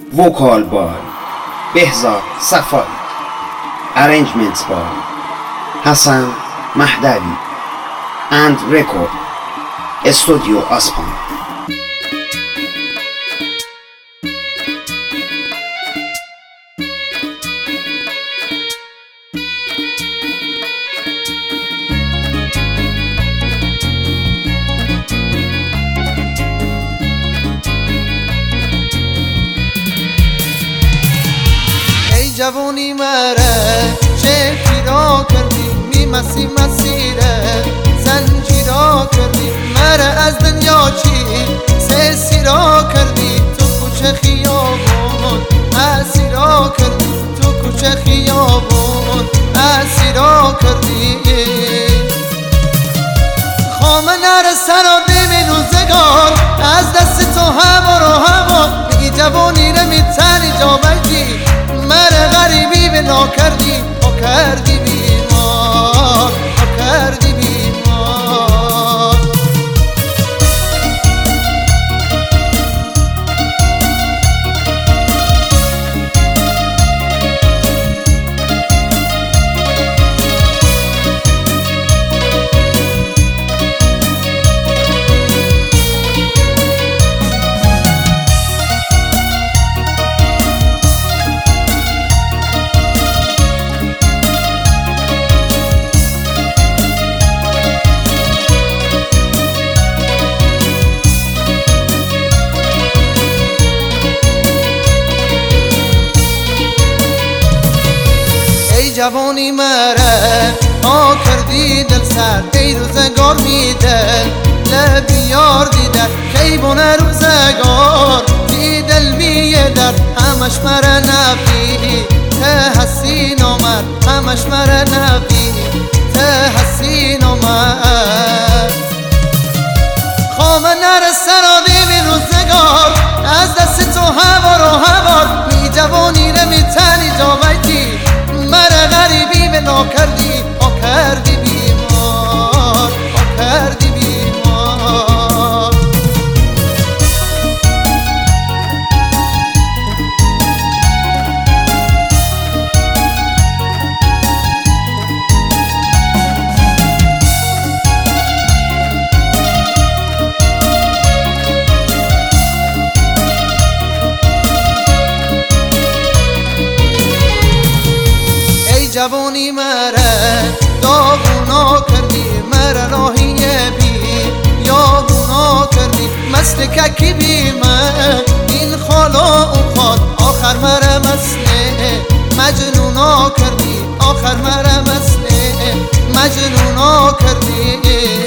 Vocal by Behzad Safari. Arrangements by Hassan Mahdavi. And record Studio Aspan. جوونی مره چه پیرا کردی میمسی مسیره زنجیرا کردی مره از دنیا چی سه سیرا کردی تو کوچه خیابون اسیرا کردی تو کوچه خیابون اسیرا کردی خامه نره سرا ببین روزگار از دست تو هوا رو هوا میگی جوونی رو میتنی جا بگی مره غریبی بنا کردی او کردی بیمار او کردی بیمار جوانی مره ها کردی دل سر ای روزگار میدل لبیار دیدر کی بونه روزگار دیدل میدر همش مره نبی ته حسین آمد همش مره نبی ته حسین آمد خامه نره سرادی بی روزگار از دست تو هوا رو هوا می جوانی رو میتنی جا بیتی مره غریبی بنا کردی او کردی بیمار او کردی بیمار جوانی مره داغونا کردی مره راهیه بی یا گونا کردی مثل ککی بی من این خالا اون خال آخر مره مسله مجنونا کردی آخر مره مسله مجنونا کردی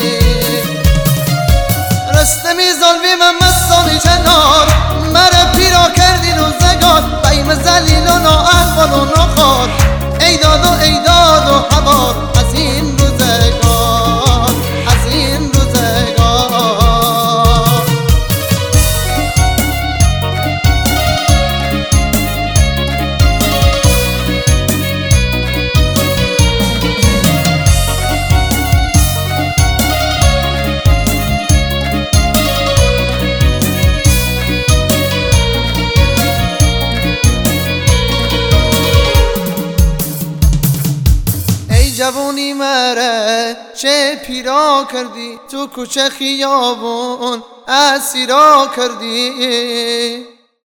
رستمی ظلمی من مستانی چنار مره پیرا کردی روزگار بیم زلیل و نااحوال و نخار ایداد و حوار از این روزگار از این روزگار جوانی مره چه پیرا کردی تو کوچه خیابون اسیرا کردی